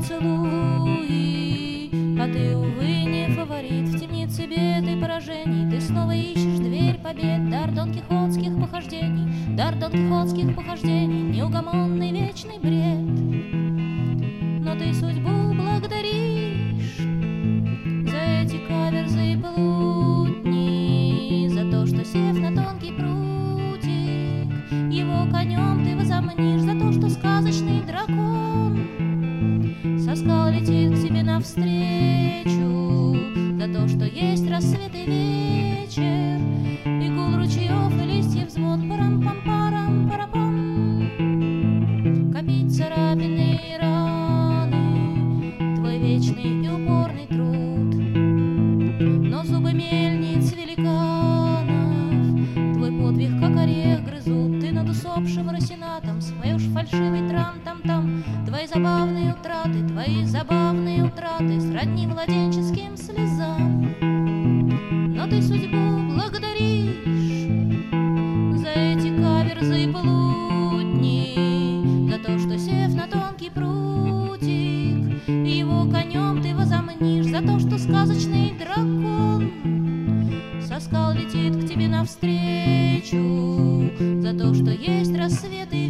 поцелуи. А ты, увы, не фаворит в темнице бед и поражений. Ты снова ищешь дверь побед, дар Дон Кихотских похождений, дар Дон Кихотских похождений, неугомонный вечный бред. Но ты судьбу благодаришь за эти каверзы и плутни, за то, что, сев на тонкий прутик, его конем ты возомнишь, за то, что сказочный дракон со скал летит к тебе навстречу, за то, что есть рассвет и вечер, и гул ручьев, и листьев звон, парам-пам-парам-парапам. Копить царапины и раны, твой вечный и упорный труд. Но зубы мельниц великанов твой подвиг, как орех, грызут. Ты над усопшим росинатом споешь фальшивый трам-там-там. Твои забавные утраты сродни младенческим слезам. Но ты судьбу благодаришь за эти каверзы и плутни, за то, что, сев на тонкий прутик, его конем ты возомнишь, за то, что сказочный дракон со скал летит к тебе навстречу, за то, что есть рассветы